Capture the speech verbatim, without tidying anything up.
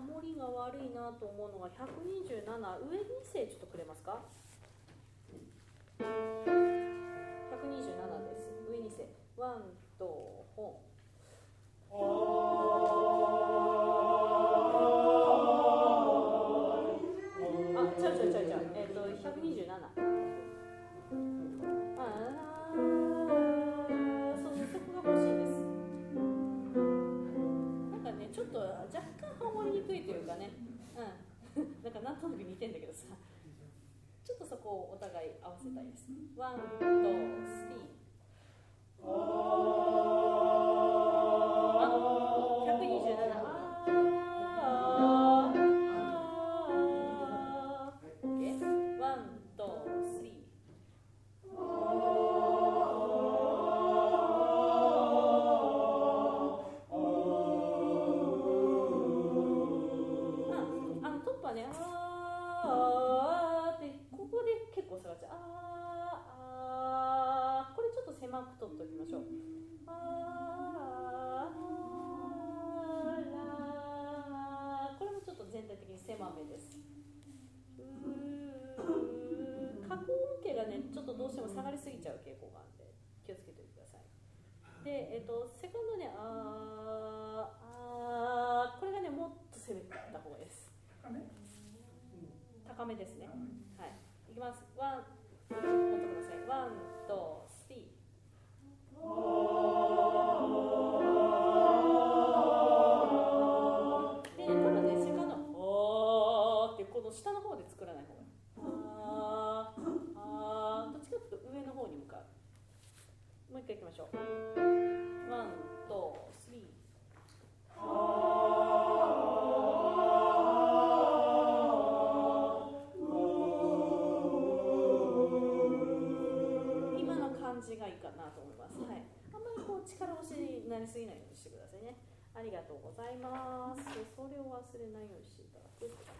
モリが悪いなと思うのがひゃくにじゅうなな、上に声ちょっとくれますか。ひゃくにじゅうななです。上に声。ワンとホン。あ、ちゃうちゃうちゃうちゃう。えっとひゃくにじゅうなな。ああ、そうそう、そこが欲しいです。なんかね、ちょっと若干ハモりにくいというかね、うん、なんかなんとなく似てんだけどさ、ちょっとそこをお互い合わせたいです。ワン、ツー、スリー。あ、ひゃくにじゅうなな。あー、オッケー。ワン、ツー、スリー。あのトップはね、あーってここで結構下がっちゃう。あーあー、これちょっと狭く取っておきましょう。あーらー、これもちょっと全体的に狭めです。うー、下降音形がね、ちょっとどうしても下がりすぎちゃう傾向があるんで気をつけておいてください。で、えっと、セカンドね、あーあー、これがね、もっと攻めた方がいいです。高め、高めですね。はい、いきます。ワン、持ってください。ワン、ツー、スリー。で、多分ね、セカンド、おーってこの下の方で作らない方がいい。あーあー、どっちかというと上の方に向かう。もう一回いきましょう。ワン、ツー、スリー。今の感じがいいかなと思います。はい。あんまりこう力押しになりすぎないようにしてくださいね。ありがとうございます。それを忘れないようにしていただくって感